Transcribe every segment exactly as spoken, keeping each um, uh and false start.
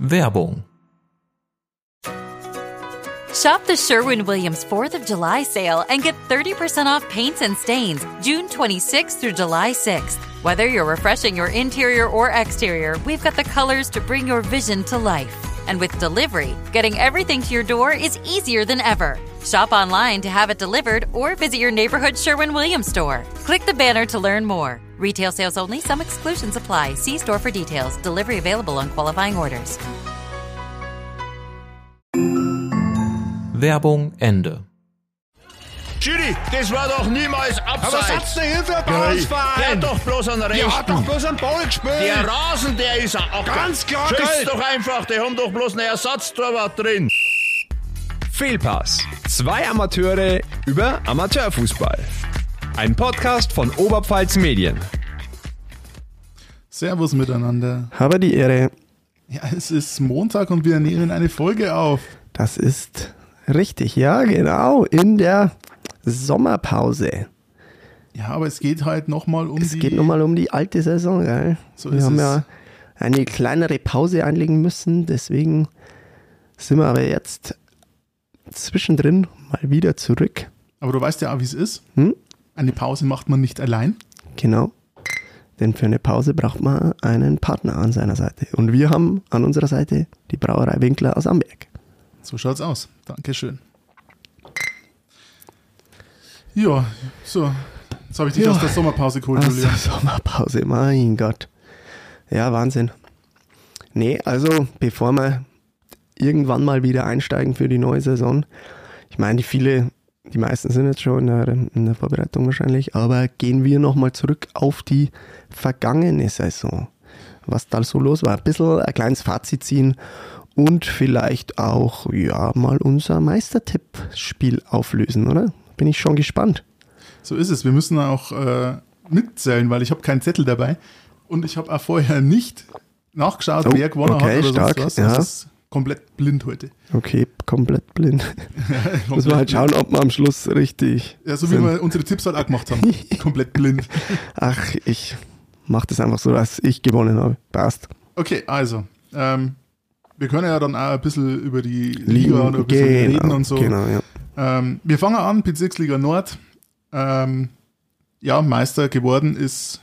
Werbung. Shop the Sherwin-Williams fourth of July sale and get thirty percent off paints and stains June twenty-sixth through July sixth. Whether you're refreshing your interior or exterior, we've got the colors to bring your vision to life. And with delivery, getting everything to your door is easier than ever. Shop online to have it delivered or visit your neighborhood Sherwin-Williams store. Click the banner to learn more. Retail sales only. Some exclusions apply. See store for details. Delivery available on qualifying orders. Werbung Ende. Judy, das war doch niemals Abseits. Aber was hat's denn hier für ein Ballungsverein? Der hat doch bloß einen Rechten. Der hat doch bloß einen Ball gespielt. Der Rasen, der ist ein Acker. Ganz klar, Schieß geil. doch einfach, die haben doch bloß einen Ersatztorwart drin. Fehlpass. Zwei Amateure über Amateurfußball. Ein Podcast von Oberpfalz Medien. Servus miteinander. Habe die Ehre. Ja, es ist Montag und wir nehmen eine Folge auf. Das ist richtig, ja, genau, in der Sommerpause. Ja, aber es geht halt nochmal um Es die... geht nochmal um die alte Saison, gell? So wir ist haben es. ja eine kleinere Pause einlegen müssen, deswegen sind wir aber jetzt zwischendrin mal wieder zurück. Aber du weißt ja auch, wie es ist. Hm? Eine Pause macht man nicht allein. Genau, denn für eine Pause braucht man einen Partner an seiner Seite. Und wir haben an unserer Seite die Brauerei Winkler aus Amberg. So schaut's aus. Dankeschön. Ja, so. Jetzt habe ich dich Ja. aus der Sommerpause geholt, Aus Julian. der Sommerpause, mein Gott. Ja, Wahnsinn. Nee, also bevor wir irgendwann mal wieder einsteigen für die neue Saison, ich meine, die viele, die meisten sind jetzt schon in der, in der Vorbereitung wahrscheinlich, aber gehen wir nochmal zurück auf die vergangene Saison. Was da so los war. Ein bisschen ein kleines Fazit ziehen und vielleicht auch, ja, mal unser Meistertipp-Spiel auflösen, oder? Bin ich schon gespannt. So ist es. Wir müssen auch äh, mitzählen, weil ich habe keinen Zettel dabei. Und ich habe auch vorher nicht nachgeschaut, Oh, wer gewonnen okay, hat oder stark, sonst was. ja. Das ist komplett blind heute. Okay, komplett blind. Muss man halt schauen, ob wir am Schluss richtig Ja, so wie sind. wir unsere Tipps halt auch gemacht haben. Komplett blind. Ach, ich mache das einfach so, dass ich gewonnen habe. Passt. Okay, also. Ähm, wir können ja dann auch ein bisschen über die Liga und ein bisschen genau, reden und so. Genau, ja. Ähm, wir fangen an, Bezirksliga Nord. Ähm, ja, Meister geworden ist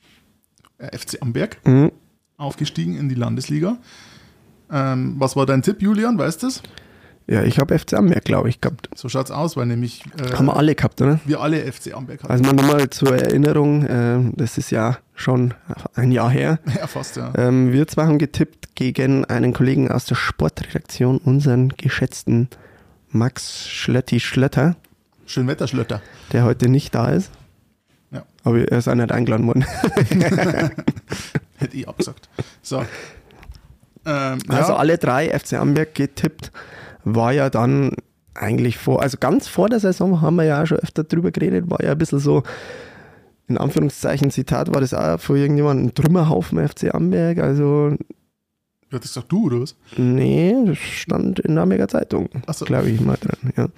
F C Amberg, Mhm. aufgestiegen in die Landesliga. Ähm, was war dein Tipp, Julian? Weißt du es? Ja, ich habe F C Amberg, glaube ich, gehabt. So schaut's aus, weil nämlich äh, Haben wir alle gehabt, oder? wir alle F C Amberg hatten. Also mal nochmal zur Erinnerung, äh, das ist ja schon ein Jahr her. Ja, fast, ja. Ähm, wir zwei haben getippt gegen einen Kollegen aus der Sportredaktion, unseren geschätzten Max Schlötti-Schlötter, Schönwetterschlötter. der heute nicht da ist. Ja. Aber er ist auch nicht eingeladen worden. Hätte ich abgesagt. So. Ähm, Also ja, alle drei F C Amberg getippt, war ja dann eigentlich vor, also ganz vor der Saison haben wir ja auch schon öfter drüber geredet, war ja ein bisschen so, in Anführungszeichen Zitat, war das auch für irgendjemanden ein Trümmerhaufen F C Amberg, also du hattest gesagt, du oder was? nee, das stand in der Amberger Zeitung, Ach so. glaube ich mal drin, ja.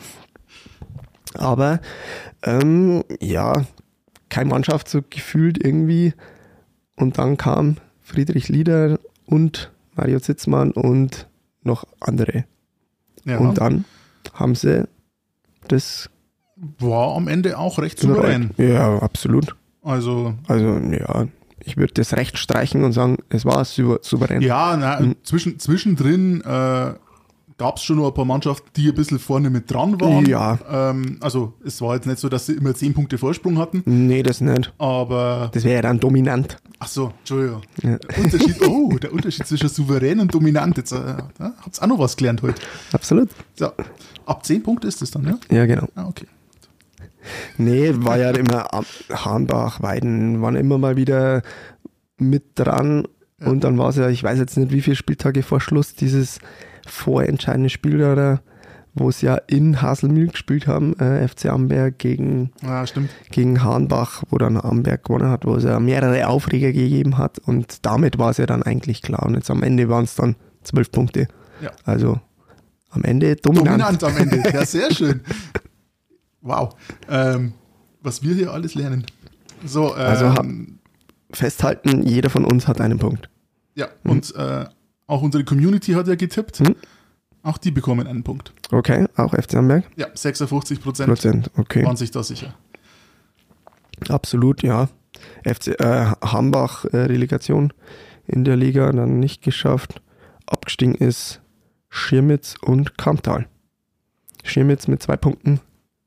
Aber, ähm, ja, keine Mannschaft so gefühlt irgendwie und dann kam Friedrich Lieder und Mario Zitzmann und noch andere. Ja, Und dann haben sie das war am Ende auch recht souverän. Ja, absolut. Also, Also, ja, ich würde das Recht streichen und sagen, es war sou- souverän. ja, na, Mhm. zwischen, zwischendrin äh, gab es schon noch ein paar Mannschaften, die ein bisschen vorne mit dran waren. Ja. Ähm, also, es war jetzt nicht so, dass sie immer zehn Punkte Vorsprung hatten, Nee, das nicht. aber. Das wäre ja dann dominant. Ach so, Entschuldigung. Ja. Der Unterschied, oh, der Unterschied zwischen souverän und dominant. Jetzt äh, ja, habt ihr auch noch was gelernt heute. Absolut. So, ab zehn Punkte ist das dann, ja? Ja, genau. Ah, okay. Nee, war ja immer Am- Hahnbach, Weiden, waren immer mal wieder mit dran. Ja. Und dann war es ja, ich weiß jetzt nicht, wie viele Spieltage vor Schluss, dieses vorentscheidende Spiel da, wo es ja in Haselmühl gespielt haben, äh, F C Amberg gegen, Ah, stimmt. gegen Hahnbach, wo dann Amberg gewonnen hat, wo es ja mehrere Aufreger gegeben hat. Und damit war es ja dann eigentlich klar. Und jetzt am Ende waren es dann zwölf Punkte. Ja. Also am Ende dominant. Dominant am Ende. Ja, sehr schön. Wow. Ähm, was wir hier alles lernen. So, ähm, Also hab- Festhalten, jeder von uns hat einen Punkt. ja, und äh, Auch unsere Community hat ja getippt. Hm? Auch die bekommen einen Punkt. Okay, auch F C Amberg? Ja, sechsundfünfzig Prozent Prozent, okay. waren sich da sicher. Absolut, ja. F C äh, Hambach äh, Relegation in der Liga dann nicht geschafft. Abgestiegen ist Schirmitz und Kamptal. Schirmitz mit zwei Punkten.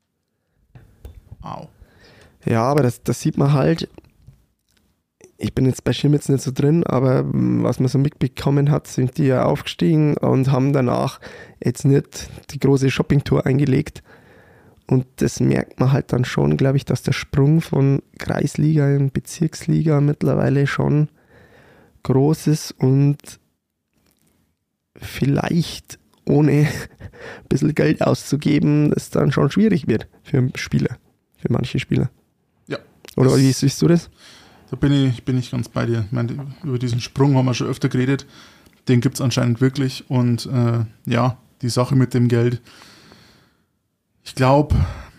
Au. Ja, aber das, das sieht man halt. Ich bin jetzt bei Schirmitz nicht so drin, aber m, was man so mitbekommen hat, sind die ja aufgestiegen und haben danach jetzt nicht die große Shoppingtour eingelegt. Und das merkt man halt dann schon, glaube ich, dass der Sprung von Kreisliga in Bezirksliga mittlerweile schon groß ist und vielleicht ohne ein bisschen Geld auszugeben, es dann schon schwierig wird für Spieler, für manche Spieler. Ja. Oder das, wie siehst du das? Da bin ich, bin ich ganz bei dir. Ich meine, über diesen Sprung haben wir schon öfter geredet. Den gibt es anscheinend wirklich. Und äh, ja, die Sache mit dem Geld. Ich glaube,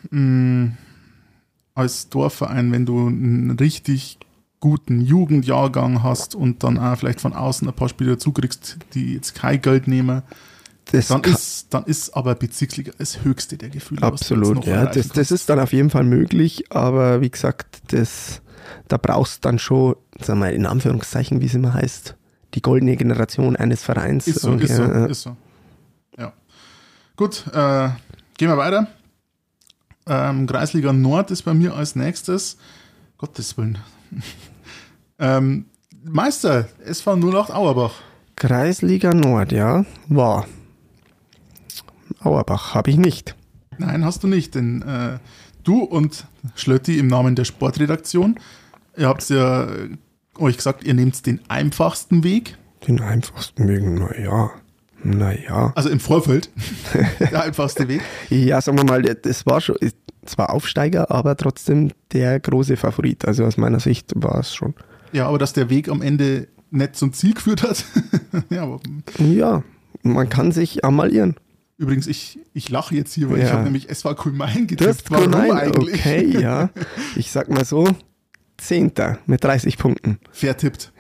als Dorfverein, wenn du einen richtig guten Jugendjahrgang hast und dann auch vielleicht von außen ein paar Spieler zukriegst, die jetzt kein Geld nehmen, Das dann kann- ist, dann ist aber Bezirksliga das höchste der Gefühle. was du jetzt Absolut, noch ja. erreichen Das, das kannst. ist dann auf jeden Fall möglich, aber wie gesagt, das, da brauchst dann schon, sagen wir in Anführungszeichen, wie es immer heißt, die goldene Generation eines Vereins. Ist so, Und, ist so, ja, ist so. Ja. Gut, äh, gehen wir weiter. Ähm, Kreisliga Nord ist bei mir als nächstes. Gottes Willen. ähm, Meister, S V null acht Auerbach. Kreisliga Nord, ja, war. Auerbach habe ich nicht. Nein, hast du nicht, denn äh, du und Schlötti im Namen der Sportredaktion, ihr habt ja äh, euch gesagt, ihr nehmt den einfachsten Weg. Den einfachsten Weg, naja, naja. Also im Vorfeld. Der einfachste Weg. Ja, sagen wir mal, das war schon, zwar Aufsteiger, aber trotzdem der große Favorit. Also aus meiner Sicht war es schon. Ja, aber dass der Weg am Ende nicht zum Ziel geführt hat. Ja, aber Ja, man kann sich einmal irren. übrigens, ich, ich lache jetzt hier, weil Ja. ich habe nämlich S V Kulmain Du getippt. hast Warum Nein, eigentlich? okay, ja. Ich sag mal so, Zehnter mit dreißig Punkten. Vertippt.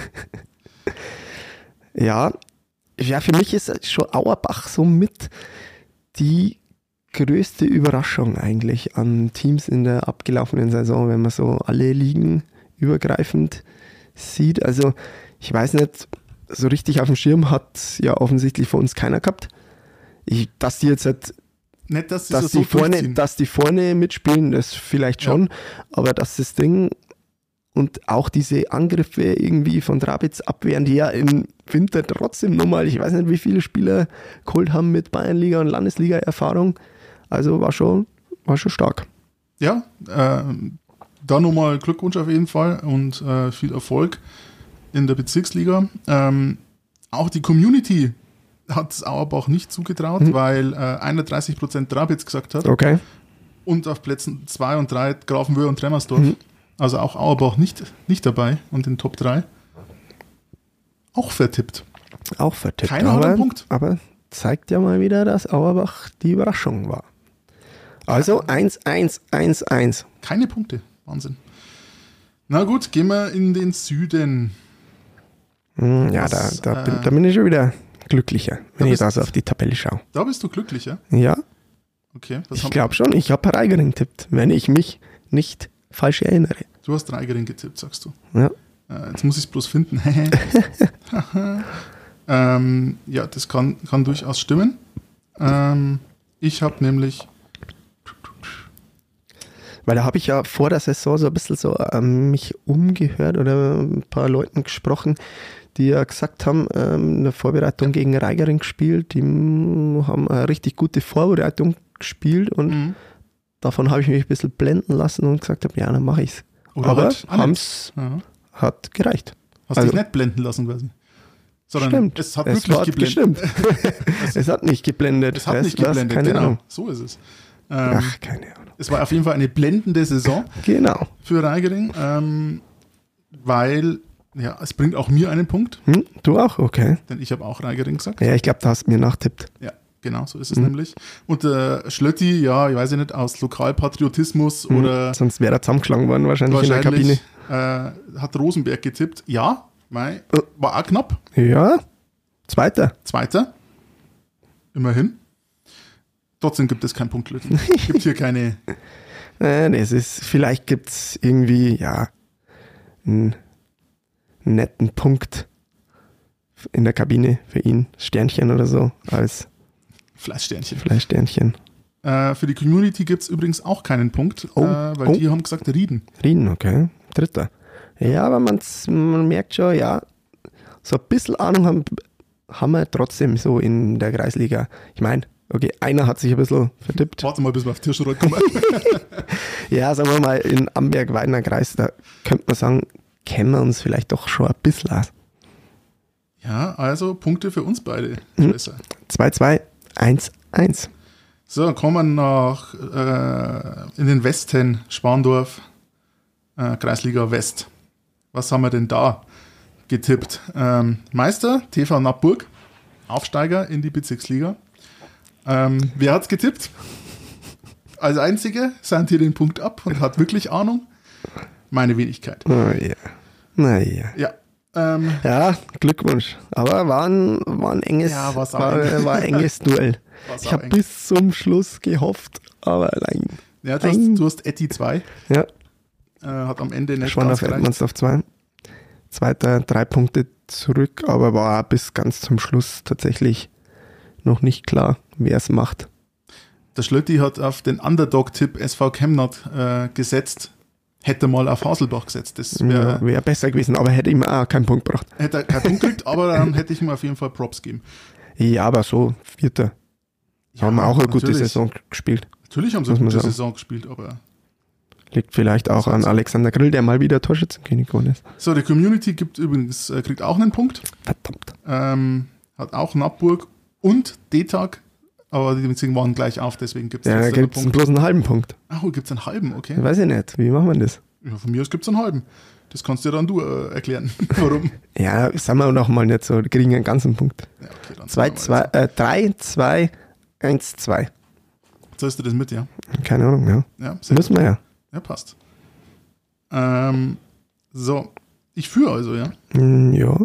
Ja, ja, für mich ist schon Auerbach so mit die größte Überraschung eigentlich an Teams in der abgelaufenen Saison, wenn man so alle Ligen übergreifend sieht. Also ich weiß nicht, so richtig auf dem Schirm hat ja offensichtlich von uns keiner gehabt. Ich, dass die jetzt halt, Nicht, dass sie dass, das so die vorne, durchziehen. dass die vorne mitspielen, das vielleicht schon, aber dass das Ding und auch diese Angriffe irgendwie von Drabitz abwehren, die ja im Winter trotzdem nochmal, ich weiß nicht, wie viele Spieler geholt haben mit Bayernliga und Landesliga-Erfahrung. Also war schon, war schon stark. Ja, äh, da nochmal Glückwunsch auf jeden Fall und äh, viel Erfolg in der Bezirksliga. Ähm, auch die Community hat es Auerbach nicht zugetraut, Mhm. weil äh, einunddreißig Prozent Drabitz gesagt hat Okay. und auf Plätzen zwei und drei Grafenwöhr und Tremmersdorf. Mhm. Also auch Auerbach nicht, nicht dabei und in Top drei. Auch vertippt. Auch vertippt. Keiner hat aber, einen Punkt. aber zeigt ja mal wieder, dass Auerbach die Überraschung war. Also eins eins eins eins. Keine Punkte. Wahnsinn. Na gut, gehen wir in den Süden. Hm, Ja, Was, da, da, äh, bin, da bin ich schon wieder glücklicher, wenn Da ich da bist- so auf die Tabelle schaue. Da bist du glücklicher. Ja, Okay. Was ich haben- glaube schon. Ich habe Reigering getippt, wenn ich mich nicht falsch erinnere. Du hast Reigering getippt, sagst du. Ja. Äh, jetzt muss ich es bloß finden. ähm, ja, das kann, kann durchaus stimmen. Ähm, ich habe nämlich, Weil da habe ich ja vor der Saison so ein bisschen so ähm, mich umgehört oder ein paar Leuten gesprochen, die ja gesagt haben, ähm, in der Vorbereitung gegen Reigering gespielt, die mm, haben eine richtig gute Vorbereitung gespielt und Mhm. davon habe ich mich ein bisschen blenden lassen und gesagt habe, ja, dann mache ich's. Oder Aber halt auch nicht. haben's, Ja. hat gereicht. Hast Also- dich nicht blenden lassen quasi. Sondern Stimmt. es hat Es wirklich hat geblendet. gestimmt. Es hat nicht geblendet. Es hat nicht was? geblendet, Keine genau. Ahnung. So ist es. Ähm, Ach, keine Ahnung. es war auf jeden Fall eine blendende Saison Genau. für Reigering, ähm, weil, ja, es bringt auch mir einen Punkt, Hm? Du auch? Okay. denn ich habe auch Reigering gesagt. Ja, ich glaube, da hast du mir nachtippt. Ja, genau, so ist es Mhm. nämlich. Und der Schlötti, ja, ich weiß ja nicht, aus Lokalpatriotismus Hm. oder Sonst wäre er zusammengeschlagen worden wahrscheinlich, in der Kabine. wahrscheinlich äh, hat Rosenberg getippt. Ja, mei, Oh. war auch knapp. Ja, Zweiter. Zweiter. Immerhin. Trotzdem gibt es keinen Punkt. Gibt hier keine... Äh, das ist, vielleicht gibt es irgendwie, ja, einen netten Punkt in der Kabine für ihn. Sternchen oder so, als Fleischsternchen. Fleischsternchen. Äh, für die Community gibt es übrigens auch keinen Punkt, Oh, äh, weil oh. die haben gesagt Rieden. Rieden, okay. Dritter. Ja, aber man's, man merkt schon, ja, so ein bisschen Ahnung haben, haben wir trotzdem so in der Kreisliga. Ich meine, okay, einer hat sich ein bisschen vertippt. Warte mal, bis wir auf Tirschenreuth kommen. Ja, sagen wir mal, in Amberg-Weidner Kreis, da könnte man sagen, kennen wir uns vielleicht doch schon ein bisschen aus. Ja, also Punkte für uns beide. Mhm. Besser. zwei zwei, eins eins. So, kommen wir nach äh, in den Westen, Spandorf, äh, Kreisliga West. Was haben wir denn da getippt? Ähm, Meister, T V Nappburg, Aufsteiger in die Bezirksliga. Ähm, wer hat's getippt? Als Einziger sandt hier den Punkt ab und hat wirklich Ahnung. Meine Wenigkeit. Oh ja. Naja. Ja. Ähm, Ja, Glückwunsch. Aber war ein, war ein enges, Ja, war's auch war, eng. war ein enges Duell. War's Ich auch habe eng. bis zum Schluss gehofft, aber nein. ja, du, hast, Nein. du hast Etty zwei, Ja, äh, hat am Ende nicht Schwan ganz auf gereicht. Edmundsdorf zwei. Zweiter, drei Punkte zurück, aber war bis ganz zum Schluss tatsächlich noch nicht klar, wer es macht. Der Schlötti hat auf den Underdog-Tipp S V Chemnat äh, gesetzt, hätte mal auf Haselbach gesetzt. Das wäre, Ja, wäre besser gewesen, aber hätte ihm auch keinen Punkt gebracht. hätte er keinen Punkt gekriegt, aber dann hätte ich ihm auf jeden Fall Props gegeben. Ja, aber so, Vierter. Haben wir auch eine gute natürlich. Saison gespielt. Natürlich haben sie Muss eine man gute sagen. Saison gespielt, aber... Liegt vielleicht auch an Alexander Grill, der mal wieder Torschützenkönig geworden ist. So, die Community gibt übrigens, äh, kriegt auch einen Punkt. Verdammt. Ähm, hat auch Nappburg und D-Tag, aber die Beziehungen waren gleich auf, deswegen gibt es Ja, da gibt es bloß einen halben Punkt. Ach, gibt es einen halben, okay. Weiß ich nicht. Wie machen wir das? Ja, von mir aus gibt es einen halben. Das kannst dir dann du äh, erklären, warum. Ja, sagen wir noch mal nicht so. Die kriegen einen ganzen Punkt. Ja, okay, dann Zwei, sagen wir zwei, jetzt. äh, drei, zwei, eins, zwei. Zählst du das mit, ja? Keine Ahnung, ja. Ja, sehr Müssen wir ja. Ja, passt. Ähm, so, ich führe also, ja. Hm, ja.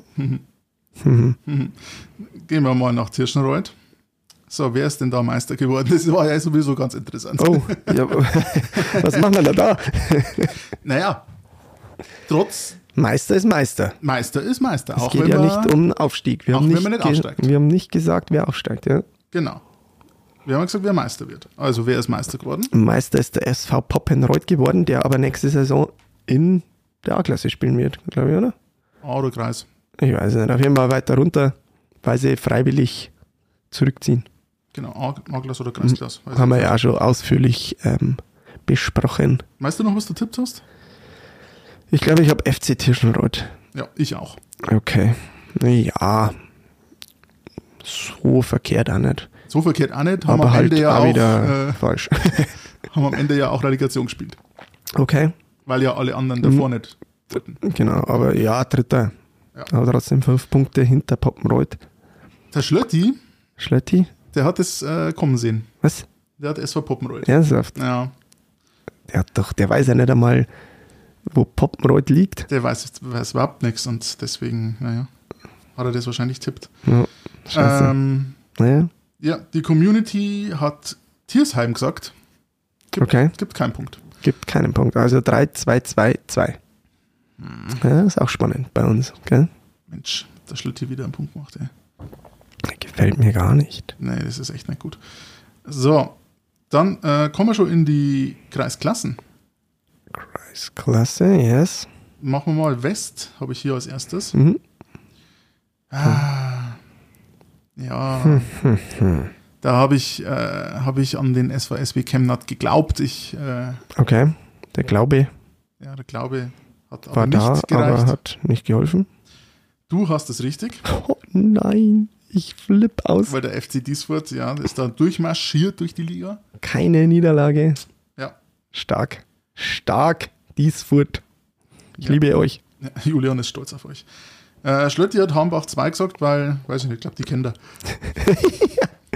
Gehen wir mal nach Tirschenreuth. So, wer ist denn da Meister geworden? Das war ja sowieso ganz interessant. Oh, ja. Was machen wir denn da? Naja, trotz Meister ist Meister. Meister ist Meister. Es auch geht wenn ja wir, nicht um Aufstieg. Wir auch haben wenn nicht, man nicht ge- aufsteigt. wir haben nicht gesagt, wer aufsteigt. Ja. Genau. Wir haben gesagt, wer Meister wird. Also, wer ist Meister geworden? Meister ist der S V Poppenreuth geworden, der aber nächste Saison in der A-Klasse spielen wird, glaube ich, oder? Oder Kreis. Ich weiß nicht. Auf jeden Fall weiter runter, weil sie freiwillig zurückziehen. Genau, A-Klasse oder Kreisklasse. Weiß Haben ich wir ja auch schon ausführlich ähm, besprochen. nicht. Weißt du noch, was du tippt hast? Ich glaube, ich habe F C Tirschenreuth. Ja, ich auch. Okay. Ja. So verkehrt auch nicht. So verkehrt auch nicht. Haben Aber am halt Ende ja auch auch, wieder äh, falsch. haben am Ende ja auch Relegation gespielt. Okay. Weil ja alle anderen davor Mhm. nicht wollten. Genau, aber ja, dritter. Ja. Aber trotzdem fünf Punkte hinter Poppenreuth. Der Schlötti, Schletti? der hat es äh, kommen sehen. Was? Der hat S V Poppenreuth. Ernsthaft? Ja, Der hat doch, der weiß ja nicht einmal, wo Poppenreuth liegt. der weiß, weiß überhaupt nichts und deswegen, naja, hat er das wahrscheinlich tippt. Ja, scheiße. Ähm, naja, ja, die Community hat Tiersheim gesagt. Gibt, okay. gibt keinen Punkt. Gibt keinen Punkt. Also drei, zwei, zwei, zwei. Ja, ist auch spannend bei uns, gell? Mensch, der Schlütti wieder einen Punkt gemacht, ey. Gefällt mir gar nicht. Nee, das ist echt nicht gut. So, dann äh, kommen wir schon in die Kreisklassen. Kreisklasse, yes. Machen wir mal West, habe ich hier als erstes. Mhm. Ah, ja, da habe ich, äh, hab ich an den S V S W Chemnat geglaubt. Ich, äh, Okay, der Glaube ja, der Glaube hat aber war da, nicht aber gereicht. hat nicht geholfen. Du hast es richtig, Oh nein, ich flipp aus. weil der F C Diesfurt, ja, ist da durchmarschiert durch die Liga. Keine Niederlage. Ja, Stark. Stark, Diesfurt. Ich Ja. liebe euch. ja, Julian ist stolz auf euch. Äh, Schlötti hat Hambach zwei gesagt, weil, weiß ich nicht, ich glaube, die kennt er.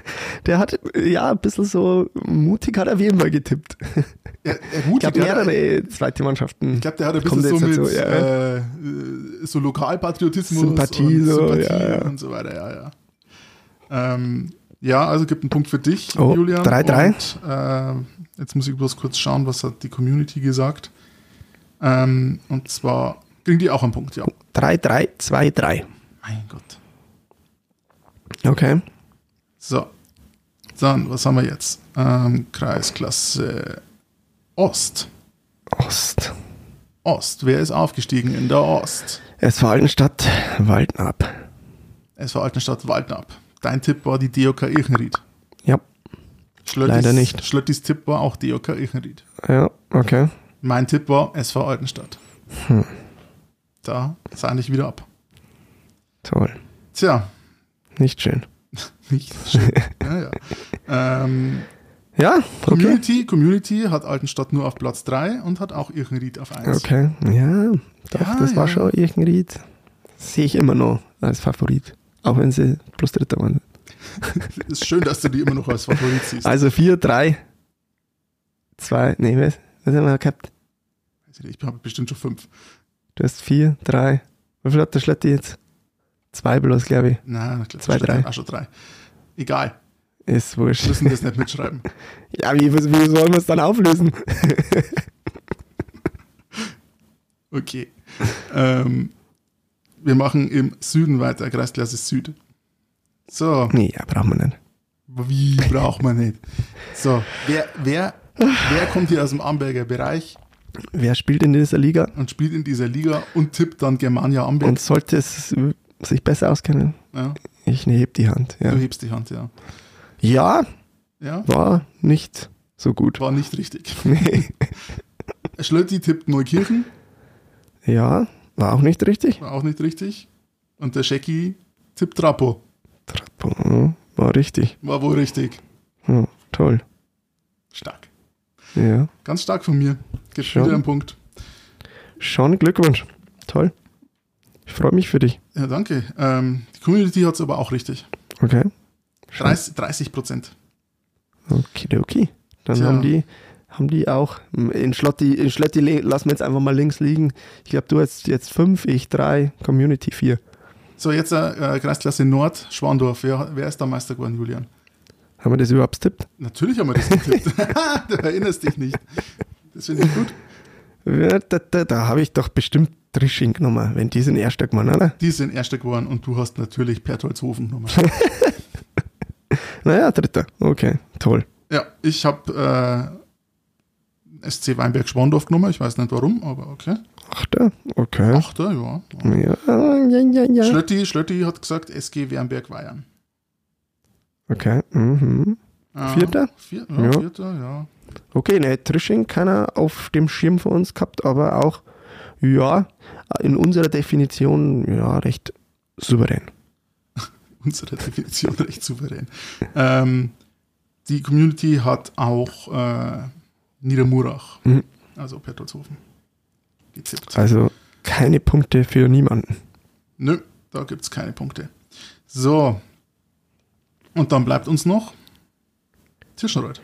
Der hat, ja, ein bisschen so mutig hat er wie immer getippt. Ja, Ich mutig, glaube, der- mehrere zweite Mannschaften. Ich glaube, der hat ein Kommt bisschen so jetzt mit dazu, ja. äh, so Lokalpatriotismus Sympathie, und so, Sympathie ja, ja. und so weiter. Ja, ja. Ähm, ja, also gibt einen Punkt für dich, Oh, Julian. drei drei. Und, äh, jetzt muss ich bloß kurz schauen, was hat die Community gesagt. Ähm, und zwar kriegen die auch einen Punkt, ja. drei drei zwei drei. Mein Gott. Okay. So, dann, was haben wir jetzt? Ähm, Kreisklasse Ost. Ost. Ost, wer ist aufgestiegen in der Ost? S V Altenstadt, Waldnab. S V Altenstadt Waldnab. Dein Tipp war die D O K Irchenried. Ja, Schlöttis, Leider nicht. Schlöttis Tipp war auch D O K Irchenried. ja, okay. Mein Tipp war S V Altenstadt. Hm. Da sah ich wieder ab. Toll. Tja, Nicht schön. nicht schön. ja, ja. Ähm, Ja, okay. Community, Community hat Altenstadt nur auf Platz drei und hat auch Irchenried auf eins. Okay, ja, doch, Ja, das war ja. schon Irchenried. Sehe ich immer noch als Favorit. Auch wenn sie plus Dritter waren. Ist schön, dass du die immer noch als Favorit siehst. Also vier, drei, zwei, nee, was, was haben wir gehabt? Ich habe bestimmt schon fünf. Du hast vier, drei, wie viel hat der Schletti jetzt? Zwei bloß, glaube ich. Nein, ich glaube, Zwei, das drei. steht auch schon drei. Egal, Ist wir wurscht. müssen das nicht mitschreiben. Ja, wie, wie wie sollen wir es dann auflösen? Okay. ähm, wir machen im Süden weiter, Kreisklasse Süd. So, Nee, ja, brauchen wir nicht. wie braucht man nicht? So, wer, wer, wer kommt hier aus dem Amberger Bereich Wer spielt in dieser Liga und spielt in dieser Liga und tippt dann Germania Amberg? und sollte es sich besser auskennen? Ja, Ich heb die Hand. Ja, du hebst die Hand, ja. ja Ja, war nicht so gut. war nicht richtig. Nee. Schlötti tippt Neukirchen, Ja, war auch nicht richtig. war auch nicht richtig. Und der Schecki tippt Trapo, Trapo, war richtig. war wohl richtig. Ja, toll. Stark. Ja, Ganz stark von mir. Gibt Schon. wieder einen Punkt. schon Glückwunsch. Toll. Ich freue mich für dich. Ja, danke. Ähm, die Community hat es aber auch richtig. Okay. Schon. dreißig, dreißig Prozent. Okay, okay. Dann Tja. haben die, haben die auch in Schlotti, in Schlotti li- lassen wir jetzt einfach mal links liegen. Ich glaube, du hast jetzt fünf, ich drei, Community vier. So, jetzt äh, Kreisklasse Nord, Schwandorf. Wer, wer ist da Meister geworden, Julian? Haben wir das überhaupt tippt? Natürlich haben wir das getippt. Du erinnerst dich nicht. Das finde ich gut. Ja, da da, da habe ich doch bestimmt Trisching genommen, wenn die sind Erster gewonnen, oder? Die sind Erster geworden und du hast natürlich Pertoldshofen genommen. Naja, Dritter. Okay, toll. Ja, ich habe äh, S C Weinberg Schwandorf genommen. Ich weiß nicht warum, aber okay. Achter, okay. Achter, ja. Ja, ja, ja, ja. Schlötti, Schlötti hat gesagt S G Wernberg Weyern. Okay, mhm. Ja, Vierter? Vier, ja, Ja. Vierter, ja. Okay, ne, Trisching keiner auf dem Schirm von uns gehabt, aber auch, ja, in unserer Definition, ja, recht souverän. Unsere Definition recht souverän. Ähm, die Community hat auch äh, Niedermurach, Mhm. also Pertoldshofen, getippt. Also keine Punkte für niemanden. Nö, da gibt es keine Punkte. So. Und dann bleibt uns noch Tirschenreuth.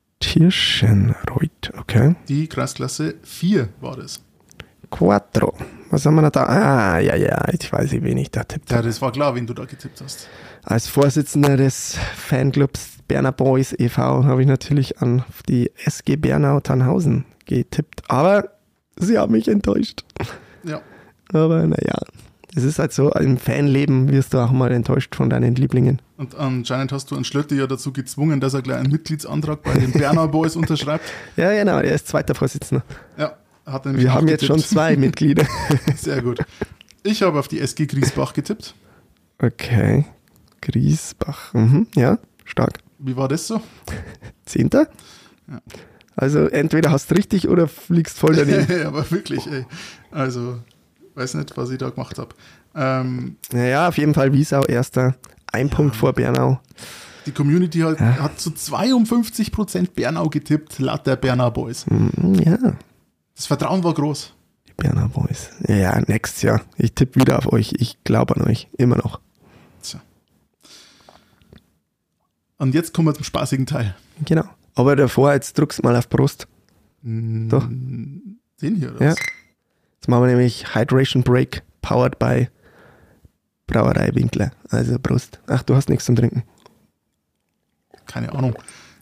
Tirschenreuth, okay. Die Kreisklasse vier war das. Quattro. Was haben wir noch da? Ah, ja, ja, ich weiß nicht, wen ich da tippt Ja, habe. das war klar, wen du da getippt hast. Als Vorsitzender des Fanclubs Berner Boys e V habe ich natürlich an die S G Bernau Tannhausen getippt. Aber sie haben mich enttäuscht. Ja. Aber naja, es ist halt so, im Fanleben wirst du auch mal enttäuscht von deinen Lieblingen. Und anscheinend hast du einen Schlötti ja dazu gezwungen, dass er gleich einen Mitgliedsantrag bei den Berner Boys unterschreibt. Ja, genau, er ist zweiter Vorsitzender. Ja, hat nämlich Wir auch haben jetzt schon getippt. zwei Mitglieder. Sehr gut. Ich habe auf die S G Griesbach getippt. Okay, Griesbach, mhm. Ja, stark. Wie war das so? Zehnter? Ja. Also entweder hast du richtig oder fliegst voll daneben. Aber wirklich, ey. Also, weiß nicht, was ich da gemacht habe. Ähm, Naja, auf jeden Fall Wiesau erster, ein Punkt vor Bernau. die Community hat, Ja. hat zu zweiundfünfzig Prozent Bernau getippt, laut der Berner Boys. Mhm, ja, Das Vertrauen war groß. die Berner Boys. Ja, ja, nächstes Jahr. Ich tippe wieder auf euch. Ich glaube an euch. Immer noch. Tja. Und jetzt kommen wir zum spaßigen Teil. Genau. Aber davor, jetzt drückst du mal auf Brust. Mm, Doch. Den hier, oder Ja. was? Jetzt machen wir nämlich Hydration Break, powered by Brauerei Winkler. Also Brust. Ach, du hast nichts zum Trinken. Keine Ahnung.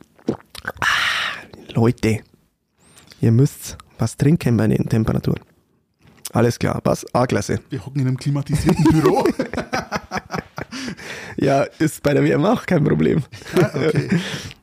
Leute, ihr müsst was trinken bei den Temperaturen. Alles klar, was? A-Klasse. Wir hocken in einem klimatisierten Büro. Ja, ist bei der W M auch kein Problem. Ah, okay.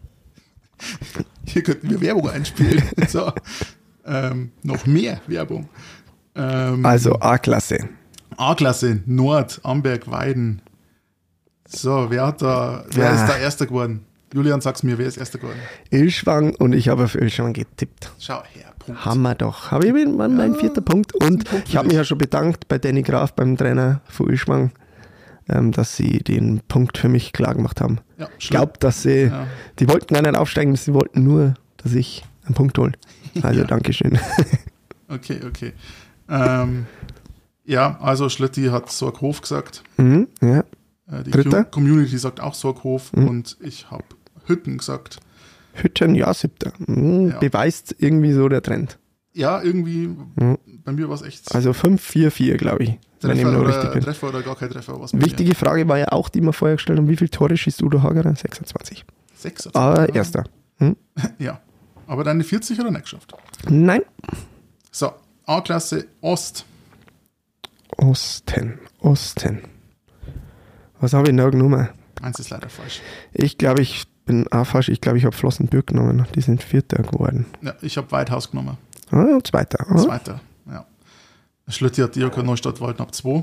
Hier könnten wir Werbung einspielen. So. Ähm, noch mehr Werbung. Ähm, Also A-Klasse. A-Klasse, Nord, Amberg, Weiden. So, wer hat da, wer Ah. ist da Erster geworden? Julian, sag's mir, wer ist Erster geworden? Ilschwang und ich habe auf Ilschwang getippt. Schau her, Punkt. Hammer doch. Habe ich mein, mein, mein vierter Punkt. Und Punkt für ich habe mich dich. ja schon bedankt bei Danny Graf, beim Trainer von Ilschwang, ähm, dass sie den Punkt für mich klar gemacht haben. Ja, Ich glaube, dass sie, Ja. die wollten gar nicht aufsteigen, sie wollten nur, dass ich einen Punkt hole. Also Ja. Dankeschön. Okay, okay. Ähm, ja, also Schletti hat Sorghof gesagt. mhm, ja. Äh, die Dritter? Com- Community sagt auch Sorghof Mhm. und ich habe Hütten gesagt. Hütten, ja, siebter. Mhm, Ja. Beweist irgendwie so der Trend. Ja, irgendwie, Mhm. bei mir war es echt Also fünf vier vier, glaube ich. Wenn ich Treffer, noch oder, richtig bin. Treffer oder gar kein Treffer. Was bei mir. Wichtige Frage war ja auch, die wir vorher gestellt haben, wie viele Tore schießt Udo Hagerer? sechsundzwanzig. Sechser. Aber erster. Hm? Ja, aber deine vierzig hat er nicht geschafft. Nein. So, A-Klasse Ost. Osten. Osten. Was habe ich da genommen? Eins ist leider falsch. Ich glaube, ich bin auch falsch. Ich glaube, ich habe Flossenbürg genommen. Die sind Vierter geworden. Ja, ich habe Weidhaus genommen. Ah, Zweiter. Ah, Zweiter, ja. Schletti hat Diakon Neustadt Waldner ab zwei.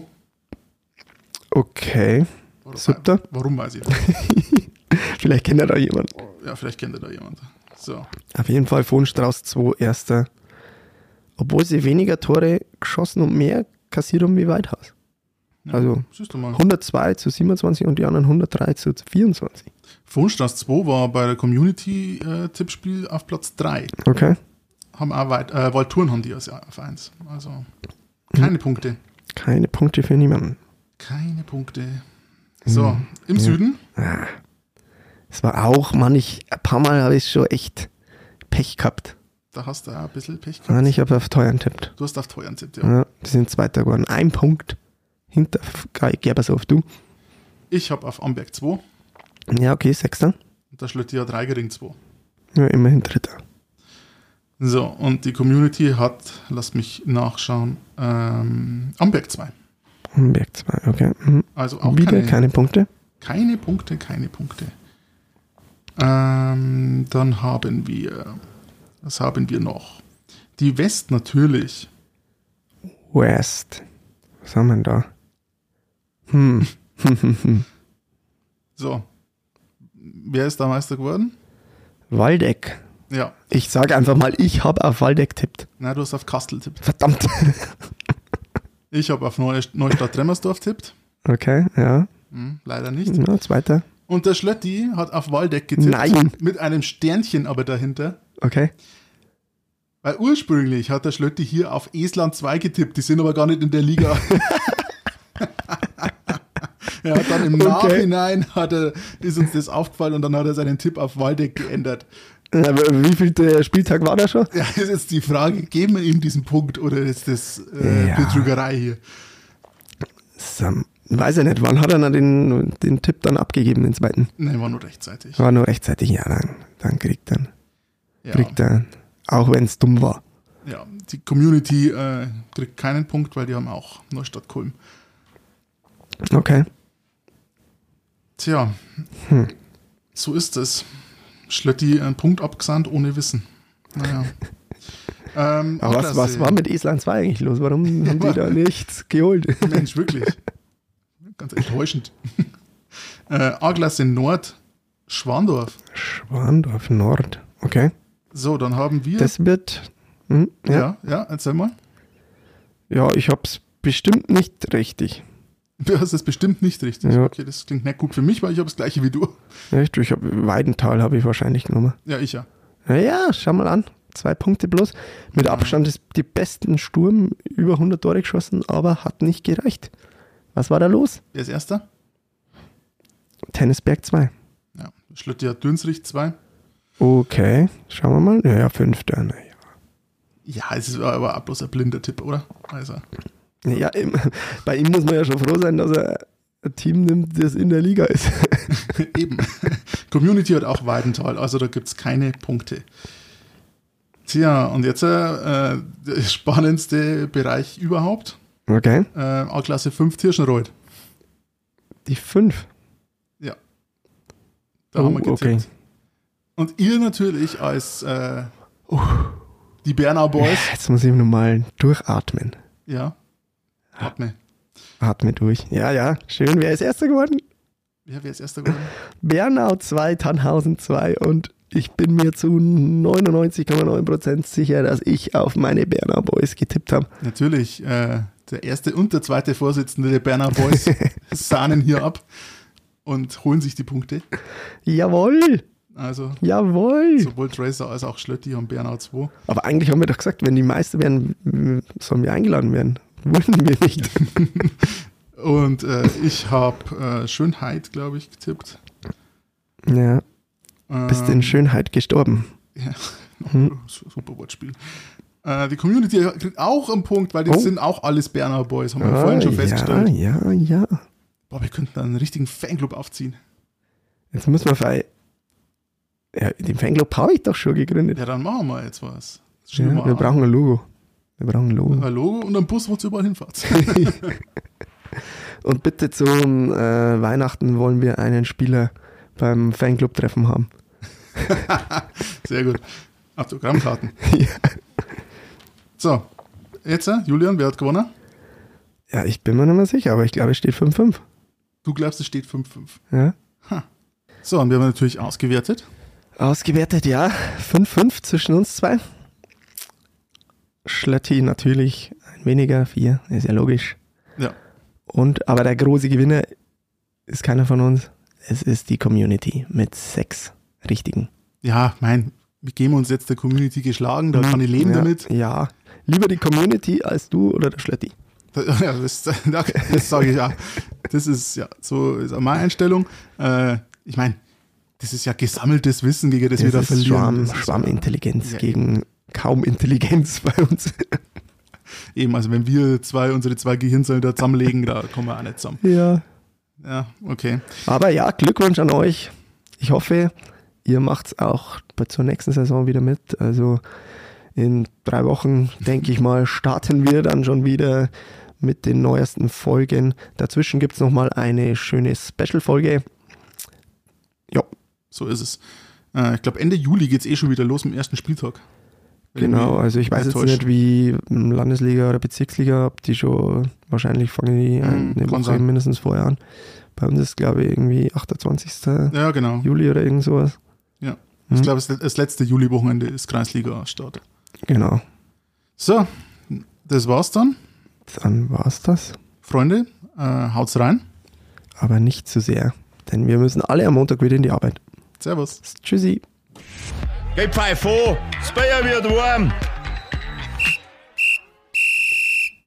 okay. Warum- Siebter. Warum weiß ich nicht. Vielleicht kennt er da jemand. Ja, vielleicht kennt er da jemand. So, Auf jeden Fall von Strauß zwei Erster. Obwohl sie weniger Tore geschossen und mehr kassiert haben wie Weidhaus. ja, Also siehst du mal. hundertzwei zu siebenundzwanzig und die anderen hundertdrei zu vierundzwanzig. Fohnstraß zwei war bei der Community-Tippspiel auf Platz drei. Okay. Haben auch weit, äh, Waldtouren haben die als auf eins. Also keine Punkte. Keine Punkte für niemanden. Keine Punkte. So, Hm. im Süden. Es war auch, Mann, ich, ein paar Mal habe ich schon echt Pech gehabt. Da hast du auch ein bisschen Pech gehabt. Mann, ich habe auf teuren tippt. Du hast auf teuren tippt, ja. Ja, die sind Zweiter geworden. Ein Punkt hinter Gerbershof, du. Ich habe auf Amberg zwei Ja, okay, Sechster. und der Schletti hat Reigering zwei. Ja, immerhin Dritter. So, und die Community hat, lasst mich nachschauen, ähm, Amberg zwei. Berg zwei, okay. Mhm. Also auch Wieder keine, keine Punkte. keine Punkte, keine Punkte. Ähm, dann haben wir, was haben wir noch? Die West natürlich. West. Was haben wir denn da? Hm. So, wer ist da Meister geworden? Waldeck. Ja, Ich sage einfach mal, ich habe auf Waldeck tippt. na, du hast auf Kastel tippt. Verdammt. Ich habe auf Neu Neustadt-Tremmersdorf tippt. Okay, ja. Hm, leider nicht. ja. Zweiter. Und der Schlötti hat auf Waldeck getippt. Nein. Mit einem Sternchen aber dahinter. Okay. Weil ursprünglich hat der Schlötti hier auf Esland zwei getippt. Die sind aber gar nicht in der Liga. Er hat dann im Okay. Nachhinein, hat er, ist uns das aufgefallen und dann hat er seinen Tipp auf Waldeck geändert. Aber wie viel der Spieltag war da schon? Ja, ist jetzt die Frage, geben wir ihm diesen Punkt oder ist das äh, Ja. Betrügerei hier? Sam, weiß ich nicht, wann hat er dann den, den Tipp dann abgegeben, den zweiten? Nein, war nur rechtzeitig. War nur rechtzeitig, ja, dann, dann kriegt er, Ja, kriegt er, auch wenn es dumm war. ja, die Community äh, kriegt keinen Punkt, weil die haben auch Neustadt-Kulm. Okay. Tja, Hm. so ist es. Schlötti einen Punkt abgesandt ohne Wissen. Naja. ähm, Aber was, A-Klasse. was war mit Island zwei eigentlich los? Warum haben die da nichts geholt? Mensch, wirklich. Ganz enttäuschend. äh, A-Klasse Nord, Schwandorf. Schwandorf Nord. Okay. So, dann haben wir. Das wird. Hm, ja. ja, ja, erzähl mal. ja, ich hab's bestimmt nicht richtig. Du hast es bestimmt nicht richtig. Ja. Okay, das klingt nicht gut für mich, weil ich habe das gleiche wie du. Echt? Ich hab Weidental habe ich wahrscheinlich genommen. Ja, ich ja. Naja, schau mal an. Zwei Punkte bloß. Mit Abstand ist die besten Sturm über hundert Tore geschossen, aber hat nicht gereicht. Was war da los? Wer ist Erster? Tennisberg zwei. Ja, Schlötti hat Dünsrich zwei. Okay, schauen wir mal. Ja, fünfter. Naja. Ja, es ist aber auch bloß ein blinder Tipp, oder? Also. Ja, im, bei ihm muss man ja schon froh sein, dass er ein Team nimmt, das in der Liga ist. Eben. Community hat auch Weidenthal, also da gibt es keine Punkte. Tja, und jetzt äh, der spannendste Bereich überhaupt. Okay. Äh, A-Klasse fünf Tirschenreuth. Die fünf. Ja. Da Oh, haben wir getippt. okay. Und ihr natürlich als äh, die Bernau Boys. Jetzt muss ich nochmal durchatmen. Ja. Atme. Atme durch. Ja, ja, schön. Wer ist Erster geworden? Ja, wer ist Erster geworden? Bernau zwei, Tannhausen zwei und ich bin mir zu neunundneunzig Komma neun Prozent sicher, dass ich auf meine Bernau Boys getippt habe. Natürlich, äh, der erste und der zweite Vorsitzende der Bernau Boys sahnen hier ab und holen sich die Punkte. Jawohl, Also jawohl. sowohl Tracer als auch Schlötti haben Bernau zwei. Aber eigentlich haben wir doch gesagt, wenn die Meister werden, sollen wir eingeladen werden. Wurden wir nicht. Und äh, ich habe äh, Schönheit, glaube ich, getippt. Ja, Ähm, bist in Schönheit gestorben. Ja, super Wortspiel. Äh, die Community kriegt auch einen Punkt, weil das Oh. sind auch alles Bernau Boys, haben wir Ah, vorhin schon festgestellt. Ja, ja, ja. Boah, wir könnten einen richtigen Fanclub aufziehen. Jetzt muss man vielleicht. Ja, den Fanclub habe ich doch schon gegründet. Ja, dann machen wir jetzt was. Ja, Ja, wir brauchen ein Logo. Wir brauchen ein Logo. ein Logo und einen Bus, wo ihr überall hinfahrt. Und bitte zum äh, Weihnachten wollen wir einen Spieler beim Fanclub-Treffen haben. Sehr gut. Autogrammkarten. Ja. So, jetzt, äh, Julian, wer hat gewonnen? Ja, ich bin mir nicht mehr sicher, aber ich glaube, es steht fünf fünf. Du glaubst, es steht fünf fünf. Ja. So, und wir haben natürlich ausgewertet. Ausgewertet, ja. fünf fünf zwischen uns zwei. Schlötti natürlich ein weniger, vier, ist ja logisch. Ja. Und, aber der große Gewinner ist keiner von uns. Es ist die Community mit sechs richtigen. Ja, mein, wir geben uns jetzt der Community geschlagen, da kann ich leben ja, damit. Ja, lieber die Community als du oder der Schlötti. Ja, das, das sage ich ja. Das ist ja so ist auch meine Einstellung. Äh, ich meine, das ist ja gesammeltes Wissen, gegen das, Das wir da ist verlieren. Schwarm, Das ist Schwarmintelligenz ja, gegen kaum Intelligenz bei uns. Eben, also wenn wir zwei, unsere zwei Gehirnzellen da zusammenlegen, da kommen wir auch nicht zusammen. Ja. Ja, okay. Aber ja, Glückwunsch an euch. Ich hoffe, ihr macht es auch zur nächsten Saison wieder mit. Also in drei Wochen, denke ich mal, starten wir dann schon wieder mit den neuesten Folgen. Dazwischen gibt es nochmal eine schöne Special-Folge. Ja, So ist es. Äh, ich glaube, Ende Juli geht es eh schon wieder los mit dem ersten Spieltag. Wenn genau. mich Also ich weiß nicht jetzt täusche. nicht, wie Landesliga oder Bezirksliga, ob die schon, wahrscheinlich fangen die Hm, eine kann Woche sein. mindestens vorher an. Bei uns ist, glaube ich, irgendwie achtundzwanzigsten Ja, genau. Juli oder irgend sowas. Ja. Mhm. Ich glaube, das, das letzte Juli-Wochenende ist Kreisliga-Start. Genau. So, das war's dann. Dann war's das. Freunde, äh, haut's rein. Aber nicht zu sehr. Denn wir müssen alle am Montag wieder in die Arbeit. Servus. Tschüssi. Geh Pfeif vor, das Bier wird warm.